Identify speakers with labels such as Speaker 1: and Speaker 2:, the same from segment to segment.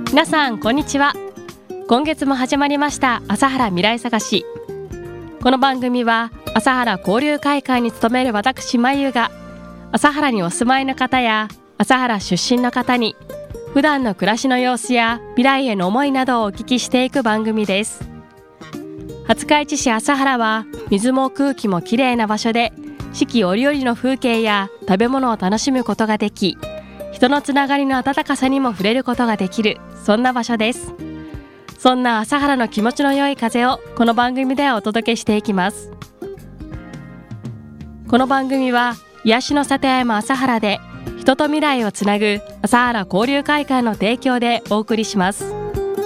Speaker 1: 皆さんこんにちは。今月も始まりました朝原未来探し。この番組は朝原交流会館に勤める私まゆが朝原にお住まいの方や朝原出身の方に普段の暮らしの様子や未来への思いなどをお聞きしていく番組です。廿日市市朝原は水も空気もきれいな場所で、四季折々の風景や食べ物を楽しむことができ、人のつながりの温かさにも触れることができる、そんな場所です。そんな朝原の気持ちの良い風をこの番組ではお届けしていきます。この番組は癒しの里山朝原で人と未来をつなぐ朝原交流会館の提供でお送りします。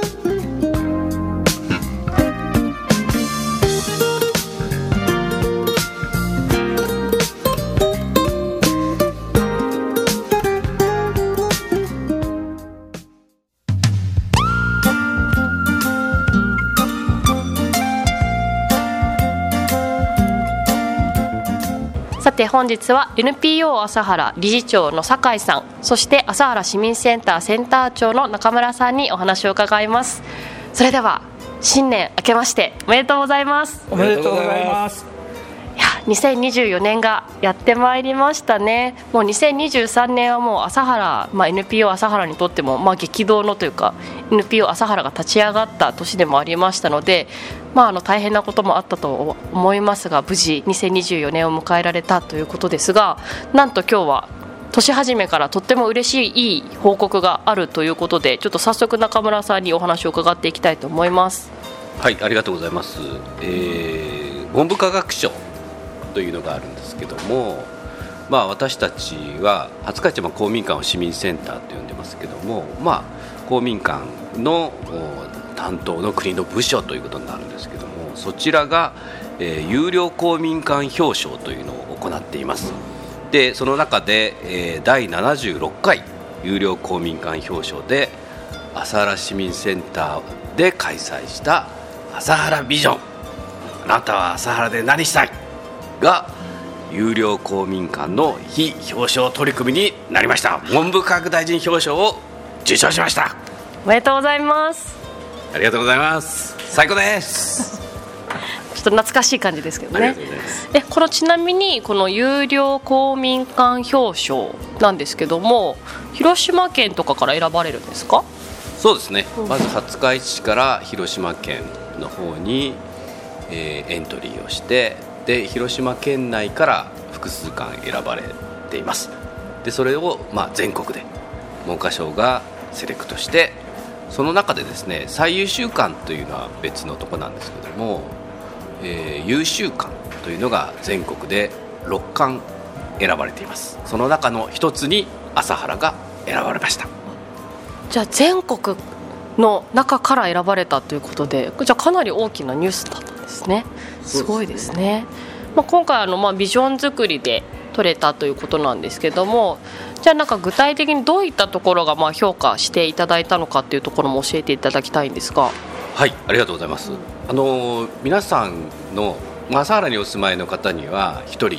Speaker 1: さて本日は NPO 朝原理事長の酒井さん、そして朝原市民センターセンター長の中村さんにお話を伺います。それでは新年明けましておめでとうございます。
Speaker 2: おめでとうございます。
Speaker 1: いや2024年がやってまいりましたね。もう2023年はもう朝原、NPO 朝原にとっても激動のというか NPO 朝原が立ち上がった年でもありましたので、大変なこともあったと思いますが、無事2024年を迎えられたということですが、なんと今日は年始めからとっても嬉しいいい報告があるということで、ちょっと早速中村さんにお話を伺っていきたいと思います。
Speaker 3: はい、ありがとうございます。文部科学省というのがあるんですけども、私たちは廿日市公民館を市民センターと呼んでますけども、公民館の担当の国の部署ということになるんですけども、そちらが、有料公民館表彰というのを行っています。でその中で、第76回有料公民館表彰で朝原市民センターで開催した朝原ビジョン、あなたは朝原で何したいが有料公民館の非表彰取り組みになりました。文部科学大臣表彰を受賞しました。
Speaker 1: おめでとうございます。
Speaker 3: ありがとうございます。最高です
Speaker 1: ちょっと懐かしい感じですけどね。
Speaker 3: ありがとうございます。
Speaker 1: このちなみにこの有料公民館表彰なんですけども、広島県とかから選ばれるんですか？
Speaker 3: そうですね、まず廿日市市から広島県の方に、エントリーをして、で広島県内から複数館選ばれています。でそれを、全国で文科省がセレクトして、その中でですね、最優秀館というのは別のとこなんですけども、優秀館というのが全国で6館選ばれています。その中の一つに朝原が選ばれました。
Speaker 1: じゃあ全国の中から選ばれたということで、じゃあかなり大きなニュースだったんですね。すごいですね。今回ビジョン作りで取れたということなんですけども、じゃあ具体的にどういったところが評価していただいたのかっていうところも教えていただきたいんですが。
Speaker 3: はい、ありがとうございます。皆さんの朝原にお住まいの方には1人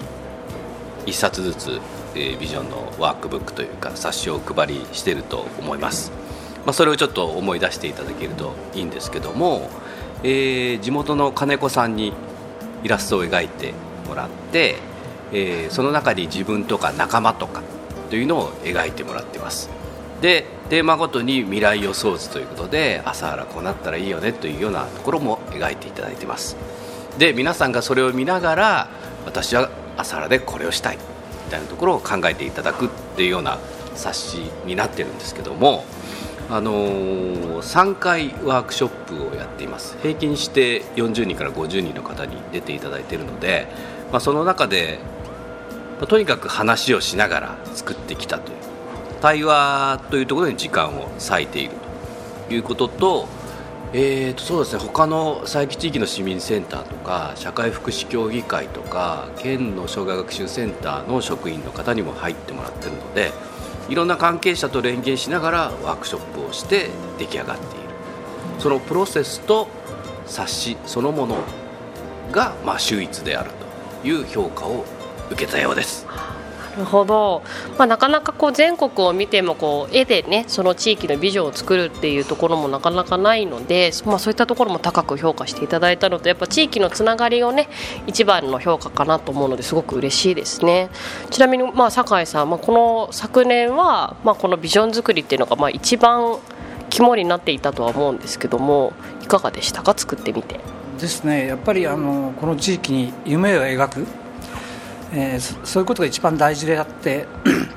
Speaker 3: 1冊ずつ、ビジョンのワークブックというか冊子をお配りしていると思います。それをちょっと思い出していただけるといいんですけども、地元の金子さんにイラストを描いてもらって、その中に自分とか仲間とかというのを描いてもらっています。でテーマごとに未来予想図ということで、朝原こうなったらいいよねというようなところも描いていただいています。で皆さんがそれを見ながら、私は朝原でこれをしたいみたいなところを考えていただくっていうような冊子になってるんですけども、3回ワークショップをやっています。平均して40人から50人の方に出ていただいているので、その中でとにかく話をしながら作ってきたという対話というところに時間を割いているということと、そうですね、他の佐伯地域の市民センターとか社会福祉協議会とか県の障害学習センターの職員の方にも入ってもらっているので、いろんな関係者と連携しながらワークショップをして出来上がっている。そのプロセスと冊子そのものが秀逸であるという評価を受けたようです。
Speaker 1: なるほど、なかなか全国を見ても絵でねその地域のビジョンを作るっていうところもなかなかないので、そういったところも高く評価していただいたのと、やっぱ地域のつながりをね一番の評価かなと思うのですごく嬉しいですね。ちなみに酒井さん、この昨年はこのビジョン作りっていうのが一番肝になっていたとは思うんですけども、いかがでしたか、作ってみて。
Speaker 2: ですね、やっぱりこの地域に夢を描く、そういうことが一番大事であって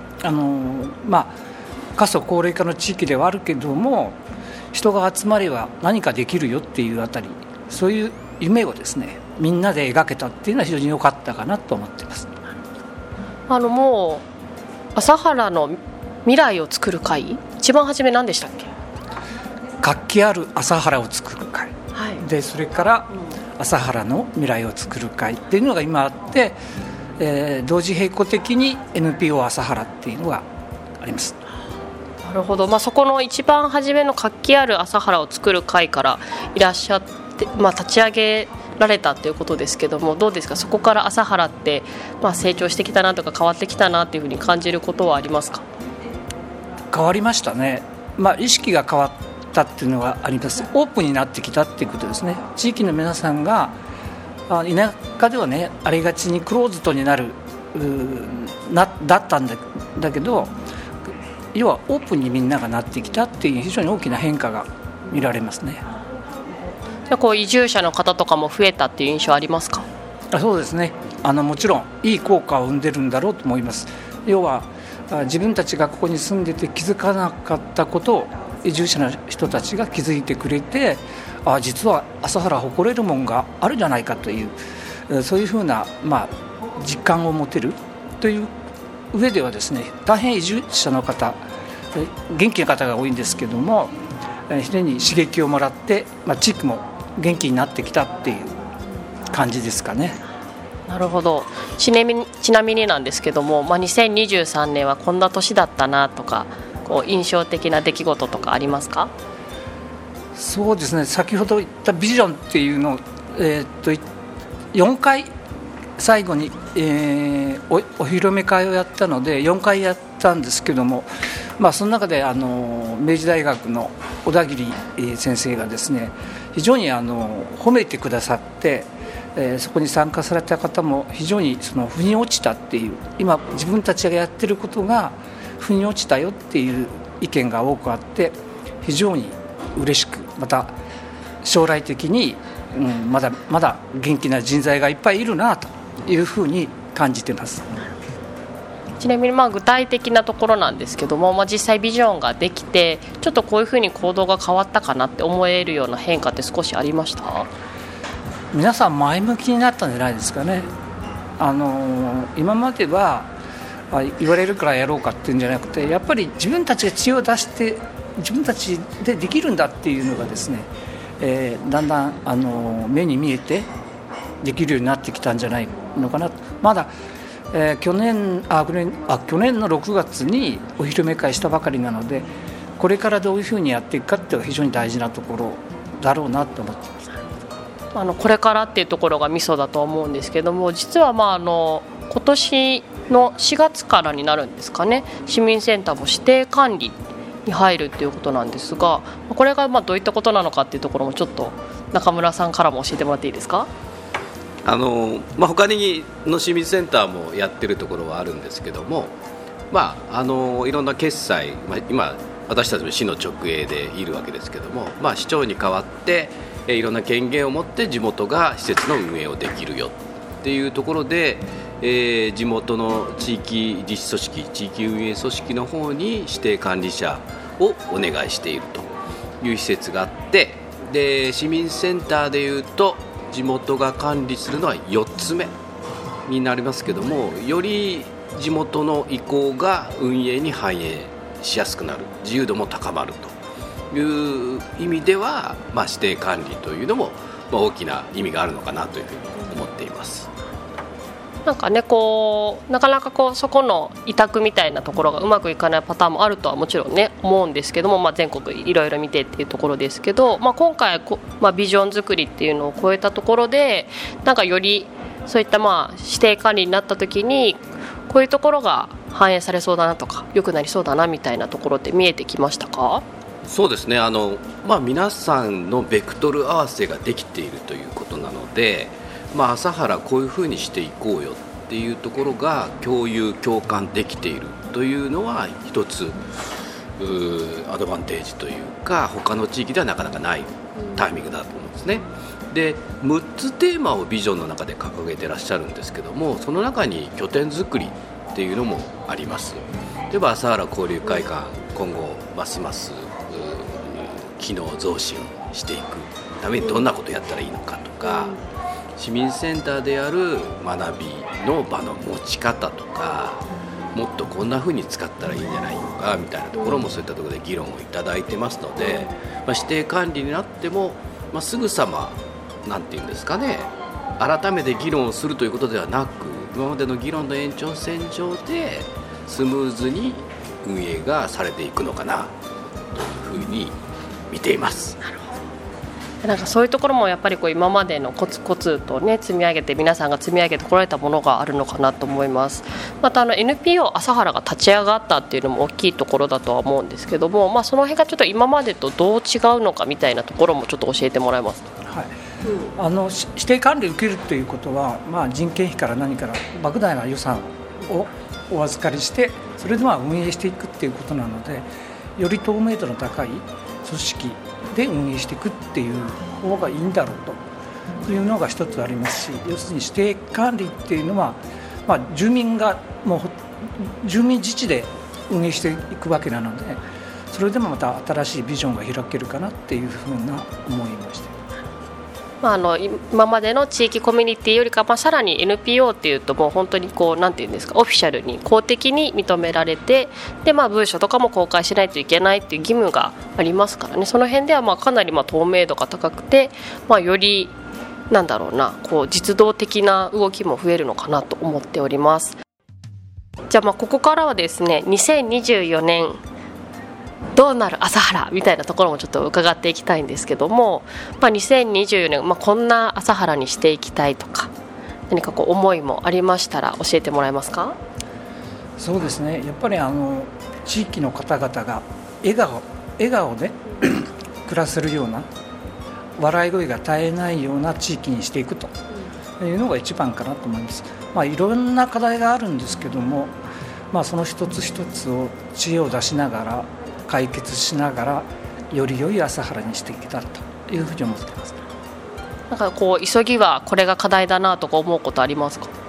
Speaker 2: 過疎高齢化の地域ではあるけども、人が集まれば何かできるよっていうあたり、そういう夢をですねみんなで描けたっていうのは非常に良かったかなと思っています。
Speaker 1: もう朝原の未来を作る会、一番初め何でしたっけ？
Speaker 2: 活気ある朝原を作る会、
Speaker 1: はい、
Speaker 2: でそれから朝原の未来を作る会っていうのが今あって、同時並行的に NPO 朝原っていうのがあります。
Speaker 1: なるほど、そこの一番初めの活気ある朝原を作る会からいらっしゃって、立ち上げられたということですけども、どうですか、そこから朝原って、成長してきたなとか変わってきたなっていうふうに感じることはありますか？
Speaker 2: 変わりましたね、意識が変わったっていうのがあります。オープンになってきたっていうことですね。地域の皆さんが田舎ではねありがちにクローズドになるだったん だけど、要はオープンにみんながなってきたっていう非常に大きな変化が見られますね。
Speaker 1: 移住者の方とかも増えたっていう印象ありますか？
Speaker 2: そうですね、もちろんいい効果を生んでるんだろうと思います。要は自分たちがここに住んでて気づかなかったことを移住者の人たちが気づいてくれて、実は朝原誇れるもんがあるじゃないかという、そういうふうな、実感を持てるという上ではですね、大変移住者の方元気な方が多いんですけども、非常に刺激をもらって、地域も元気になってきたっていう感じですかね。
Speaker 1: なるほど。ちなみになんですけども、2023年はこんな年だったなとか、印象的な出来事とかありますか？
Speaker 2: そうですね、先ほど言ったビジョンっていうのを、4回最後に、お披露目会をやったので4回やったんですけども、その中で明治大学の小田切先生がですね非常に褒めてくださって、そこに参加された方も非常に腑に落ちたっていう、今自分たちがやってることが腑に落ちたよっていう意見が多くあって、非常に嬉しく、また将来的に、まだまだ元気な人材がいっぱいいるなというふうに感じています。
Speaker 1: ちなみに具体的なところなんですけども、実際ビジョンができてちょっとこういうふうに行動が変わったかなって思えるような変化って少しありました？
Speaker 2: 皆さん前向きになったんじゃないですかね。今までは言われるからやろうかっていうんじゃなくて、やっぱり自分たちが知恵を出して自分たちでできるんだっていうのがですね、だんだん目に見えてできるようになってきたんじゃないのかな。まだ、去年の6月にお披露目会したばかりなので、これからどういうふうにやっていくかっていうのが非常に大事なところだろうなと思っています。
Speaker 1: これからっていうところがミソだと思うんですけども、実は今年の4月からになるんですかね、市民センターも指定管理に入るっていうことなんですが、これがどういったことなのかっていうところもちょっと中村さんからも教えてもらっていいですか？
Speaker 3: 他にの市民センターもやってるところはあるんですけども、いろんな決済、今私たちも市の直営でいるわけですけども、市長に代わっていろんな権限を持って地元が施設の運営をできるよっていうところで、地元の地域実施組織、地域運営組織の方に指定管理者をお願いしているという施設があって、で市民センターでいうと地元が管理するのは4つ目になりますけども、より地元の意向が運営に反映しやすくなる、自由度も高まるという意味では、指定管理というのも、大きな意味があるのかなというふうに思っています。
Speaker 1: なかなかそこの委託みたいなところがうまくいかないパターンもあるとはもちろんね思うんですけども、全国いろいろ見てっていうところですけど、今回ビジョン作りっていうのを超えたところで、よりそういった指定管理になった時にここういうところが反映されそうだなとか良くなりそうだなみたいなところって見えてきましたか？
Speaker 3: そうですね、皆さんのベクトル合わせができているということなので、朝原こういうふうにしていこうよっていうところが共感できているというのは一つアドバンテージというか、他の地域ではなかなかないタイミングだと思うんですね。で6つテーマをビジョンの中で掲げてらっしゃるんですけども、その中に拠点作りっていうのもあります。例えば朝原交流会館、今後ますます機能増進していくためにどんなことをやったらいいのかとか、市民センターである学びの場の持ち方とか、もっとこんな風に使ったらいいんじゃないのかみたいなところもそういったところで議論をいただいてますので、指定管理になっても、すぐさまなんていうんですかね、改めて議論をするということではなく、今までの議論の延長線上でスムーズに運営がされていくのかなというふうに見ています。
Speaker 1: なんかそういうところもやっぱり今までのコツコツとね積み上げて、皆さんが積み上げてこられたものがあるのかなと思います。またNPO 朝原が立ち上がったっていうのも大きいところだとは思うんですけども、その辺がちょっと今までとどう違うのかみたいなところもちょっと教えてもらえますか？
Speaker 2: はい、指定管理を受けるということは、人件費から何から莫大な予算をお預かりして、それで運営していくっていうことなので、より透明度の高い組織で運営していくっていう方がいいんだろうというのが一つありますし、要するに指定管理っていうのは、住民がもう住民自治で運営していくわけなので、それでもまた新しいビジョンが開けるかなっていうふうな思いました。
Speaker 1: 今までの地域コミュニティよりか、さらに NPO っていうともう本当になんていうんですか、オフィシャルに公的に認められて、で文書とかも公開しないといけないっていう義務がありますからね。その辺ではかなり透明度が高くて、より実動的な動きも増えるのかなと思っております。じゃあここからはですね、2024年どうなる朝原みたいなところもちょっと伺っていきたいんですけども、2024年、こんな朝原にしていきたいとか、何か思いもありましたら教えてもらえますか？
Speaker 2: そうですね、やっぱり地域の方々が笑顔で暮らせるような、笑い声が絶えないような地域にしていくというのが一番かなと思います。いろんな課題があるんですけども、その一つ一つを知恵を出しながら解決しながら、より良い朝原にしていけたらというふうに思っています。
Speaker 1: なんか急ぎはこれが課題だなとか思うことありますか？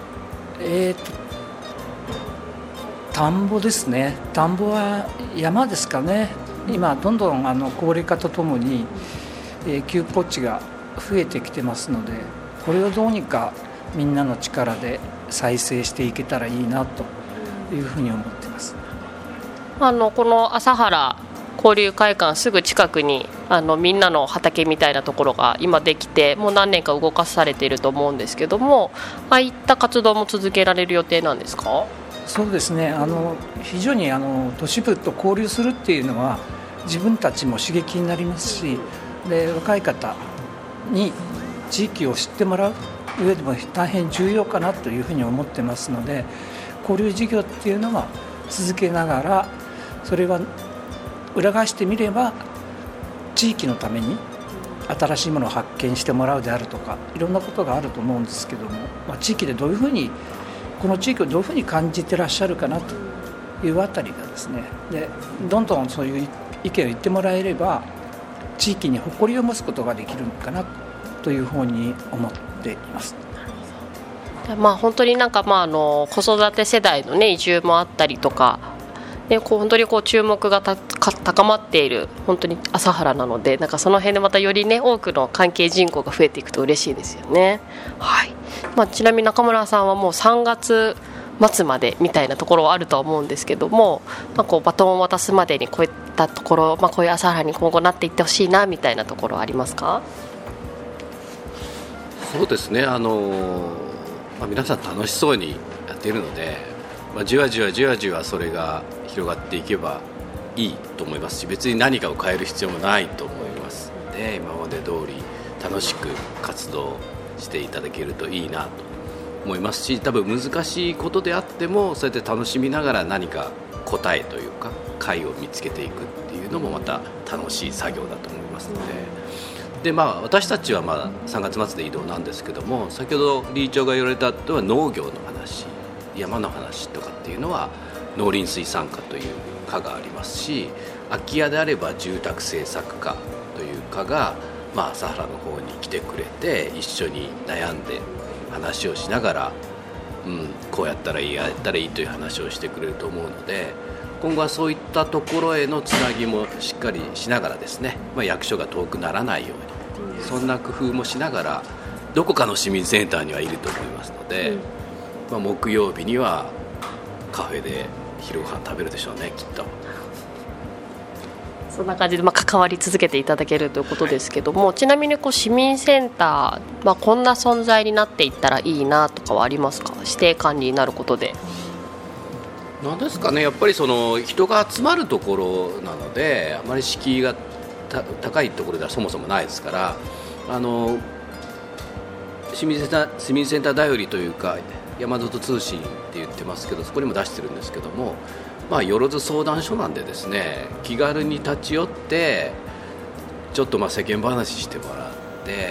Speaker 2: 田んぼですね。田んぼは山ですかね。今どんどん高齢化とともに、休耕地が増えてきてますので、これをどうにかみんなの力で再生していけたらいいなというふうに思っています。
Speaker 1: この朝原交流会館すぐ近くにみんなの畑みたいなところが今できて、もう何年か動かされていると思うんですけども、ああいった活動も続けられる予定なんですか？
Speaker 2: そうですね、非常に都市部と交流するっていうのは自分たちも刺激になりますし、で若い方に地域を知ってもらう上でも大変重要かなというふうに思ってますので、交流事業っていうのは続けながら、それは裏返してみれば地域のために新しいものを発見してもらうであるとか、いろんなことがあると思うんですけども、地域でどういうふうに、この地域をどういうふうに感じてらっしゃるかなというあたりがですね、でどんどんそういう意見を言ってもらえれば地域に誇りを持つことができるのかなというふうに思っています。
Speaker 1: 本当に子育て世代の、移住もあったりとか、本当に注目が高まっている本当に朝原なので、その辺でまたより多くの関係人口が増えていくと嬉しいですよね。はい。ちなみに中村さんはもう3月末までみたいなところはあるとは思うんですけども、バトンを渡すまでにこういったところ、こういう朝原に今後なっていってほしいなみたいなところはありますか？
Speaker 3: そうですね、皆さん楽しそうにやっているので、じわじわそれが広がっていけばいいと思いますし、別に何かを変える必要もないと思いますので、今まで通り楽しく活動していただけるといいなと思いますし、多分難しいことであってもそうやって楽しみながら何か答えというか解を見つけていくっていうのもまた楽しい作業だと思いますので、私たちは3月末で移動なんですけども、先ほど理事長が言われたとは農業の話、山の話とかっていうのは農林水産課という課がありますし、空き家であれば住宅政策課という課が、朝原の方に来てくれて一緒に悩んで話をしながら、こうやったらいい、やったらいいという話をしてくれると思うので、今後はそういったところへのつなぎもしっかりしながらですね、役所が遠くならないように、そんな工夫もしながらどこかの市民センターにはいると思いますので、木曜日にはカフェで昼ご飯食べるでしょうね、きっと。
Speaker 1: そんな感じで関わり続けていただけるということですけども、ちなみに市民センター、こんな存在になっていったらいいなとかはありますか？指定管理になることで。
Speaker 3: なんですかね、やっぱり人が集まるところなので、あまり敷居が高いところではそもそもないですから、市民センター頼りというか山里通信って言ってますけど、そこにも出してるんですけども、よろず相談所なんでですね、気軽に立ち寄ってちょっと世間話してもらって、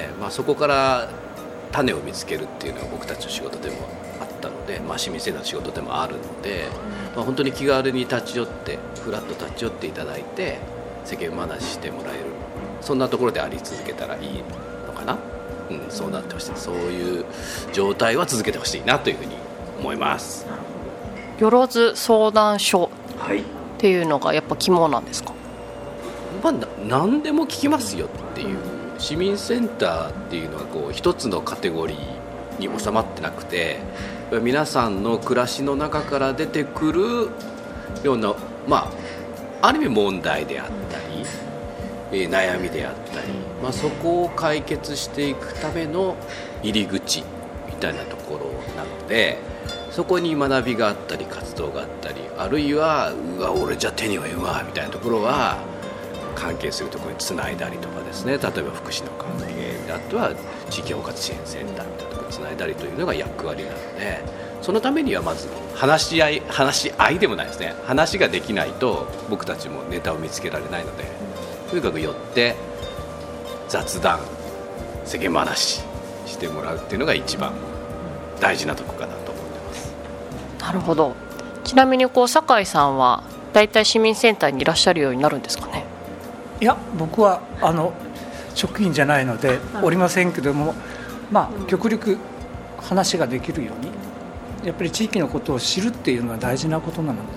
Speaker 3: そこから種を見つけるっていうのが僕たちの仕事でもあったので、市民センターの仕事でもあるので、本当に気軽に立ち寄ってフラッと立ち寄っていただいて世間話してもらえる、そんなところであり続けたらいいのかな、そうなってほしい、そういう状態は続けてほしいなというふうに思います。
Speaker 1: よろず相談所っていうのがやっぱ肝なんですか？
Speaker 3: 何でも聞きますよっていう、市民センターっていうのは一つのカテゴリーに収まってなくて、皆さんの暮らしの中から出てくるような、ある意味問題であったり、悩みであったり、そこを解決していくための入り口みたいなところなので、そこに学びがあったり活動があったり、あるいは俺じゃ手に負えんわみたいなところは関係するところにつないだりとかですね、例えば福祉の関係、あとは地域包括支援センターみたいなところにつないだりというのが役割なので、そのためにはまず話し合いでもないですね、話ができないと僕たちもネタを見つけられないので、とにかく寄って雑談、世間話してもらうっていうのが一番大事なところかなと思ってます。
Speaker 1: なるほど。ちなみに酒井さんはだいたい市民センターにいらっしゃるようになるんですかね？
Speaker 2: いや、僕は職員じゃないのでおりませんけども、極力話ができるように、やっぱり地域のことを知るっていうのは大事なことなので、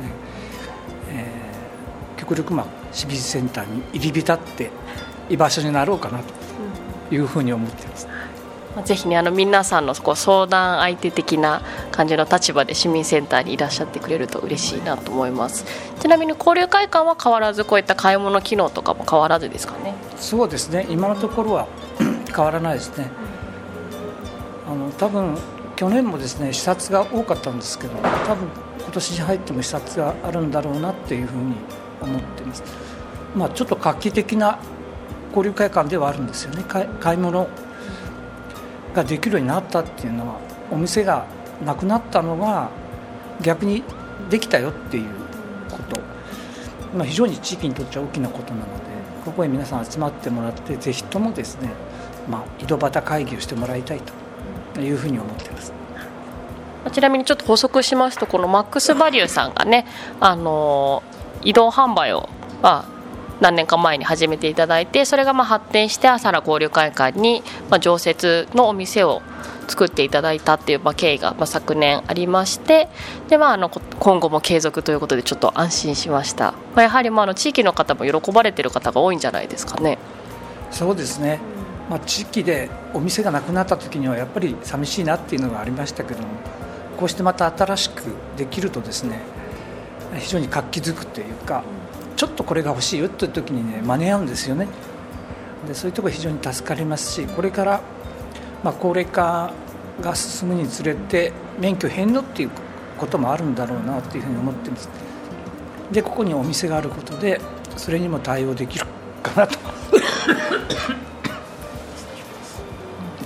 Speaker 2: 極力市民センターに入り浸って居場所になろうかなというふうに思っています。
Speaker 1: ぜひね、皆さんの相談相手的な感じの立場で市民センターにいらっしゃってくれると嬉しいなと思います。ちなみに交流会館は変わらず、こういった買い物機能とかも変わらずですかね？
Speaker 2: そうですね、今のところは変わらないですね。多分去年もですね視察が多かったんですけど、多分今年に入っても視察があるんだろうなっていうふうに思っています。ちょっと画期的な交流会館ではあるんですよね。買い物ができるようになったっていうのは、お店がなくなったのが逆にできたよっていうこと、非常に地域にとっては大きなことなので、ここへ皆さん集まってもらって、ぜひともですね、井戸端会議をしてもらいたいというふうに思っています。
Speaker 1: ちなみにちょっと補足しますと、このマックスバリューさんがね、移動販売を何年か前に始めていただいて、それが発展して朝原交流会館に常設のお店を作っていただいたっていう経緯が昨年ありまして、で今後も継続ということでちょっと安心しました。やはり地域の方も喜ばれている方が多いんじゃないですかね？
Speaker 2: そうですね、地域でお店がなくなった時にはやっぱり寂しいなっていうのがありましたけども、こうしてまた新しくできるとですね、非常に活気づくというか、ちょっとこれが欲しいよという時にね間に合うんですよね。でそういうところ非常に助かりますし、これから高齢化が進むにつれて免許返納っていうこともあるんだろうなというふうに思っています。でここにお店があることでそれにも対応できるかなと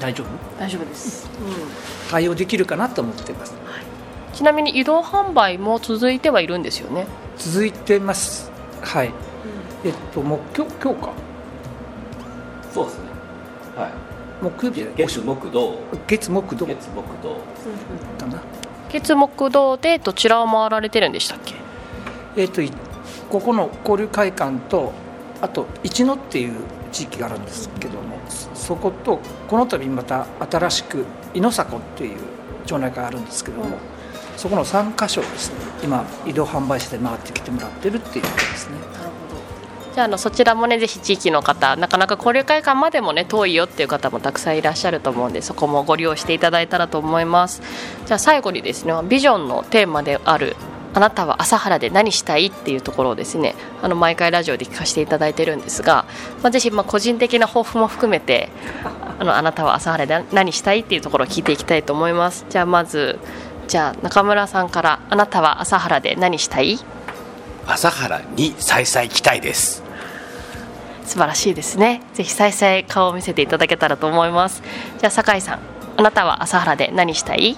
Speaker 2: 大丈夫
Speaker 1: です、
Speaker 2: 対応できるかなと思っています。
Speaker 1: ちなみに移動販売も続いてはいるんですよね。
Speaker 2: 続いてます。はい、もう今日か。
Speaker 3: そうですね、はい、
Speaker 2: 木曜日
Speaker 3: 月木土
Speaker 2: かな。
Speaker 1: 月木土でどちらを回られてるんでしたっけ？
Speaker 2: ここの交流会館と、あと一野っていう地域があるんですけども、そこと、この度また新しく井の迫っていう町内会があるんですけども、そこの3カ所をですね、今移動販売して回ってきてもらってるっていうことですね。
Speaker 1: なるほど。じゃあ、そちらもね、ぜひ地域の方、なかなか交流会館までもね遠いよっていう方もたくさんいらっしゃると思うんで、そこもご利用していただいたらと思います。じゃあ最後にですね、ビジョンのテーマであるあなたは朝原で何したいっていうところをですね、毎回ラジオで聞かせていただいてるんですが、ぜひ個人的な抱負も含めてあなたは朝原で何したいっていうところを聞いていきたいと思います。じゃあまず中村さんから、あなたは朝原で何したい？
Speaker 3: 朝原に再々来たいです。
Speaker 1: 素晴らしいですね。ぜひ再々顔を見せていただけたらと思います。じゃあ酒井さん、あなたは朝原で何したい？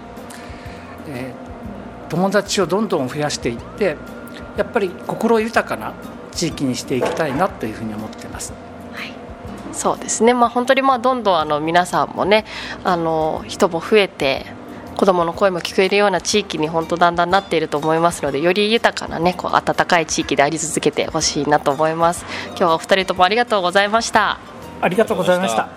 Speaker 2: 友達をどんどん増やしていって、やっぱり心豊かな地域にしていきたいなというふうに思っています。
Speaker 1: はい、そうですね、本当にどんどん皆さんもね、人も増えて子どもの声も聞こえるような地域に本当だんだんなっていると思いますので、より豊かなね、温かい地域であり続けてほしいなと思います。今日はお二人ともありがとうございました。
Speaker 2: ありがとうございました。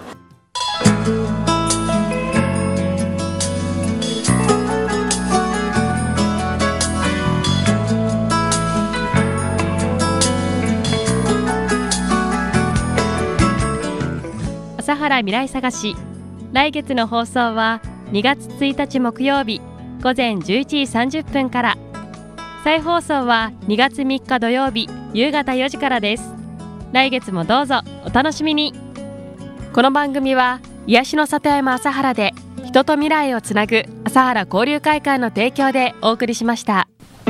Speaker 1: 朝原未来探し、来月の放送は2月1日木曜日午前11時30分から、再放送は2月3日土曜日夕方4時からです。来月もどうぞお楽しみに。この番組は癒しの里山朝原で人と未来をつなぐ朝原交流会館の提供でお送りしました。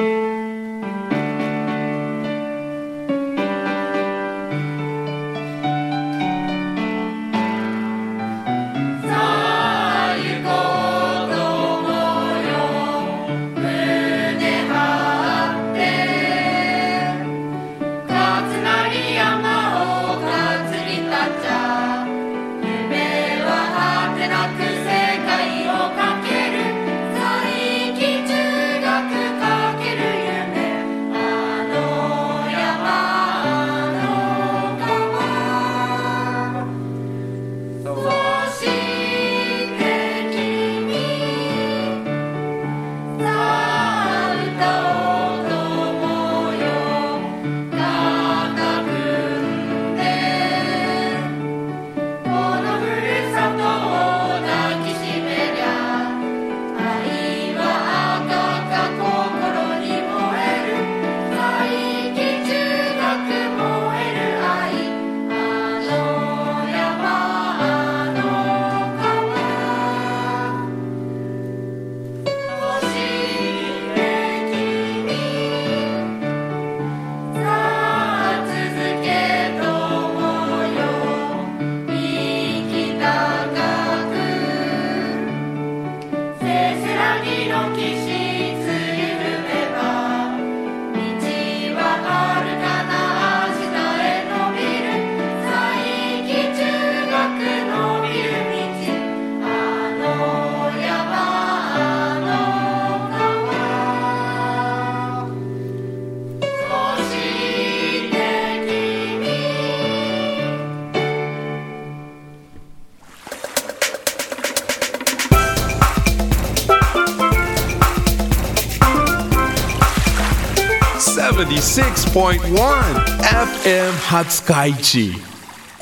Speaker 4: 76.1 FM 廿日市。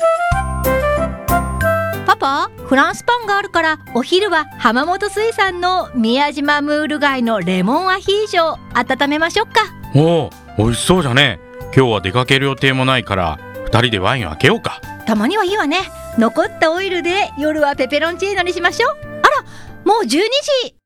Speaker 5: パパ、フランスパンがあるからお昼は浜本水産の宮島ムール貝のレモンアヒージョを温めましょうか。
Speaker 6: おお、美味しそうじゃね。今日は出かける予定もないから2人でワインを開けようか。
Speaker 5: たまにはいいわね。残ったオイルで夜はペペロンチーノにしましょう。あら、もう12時。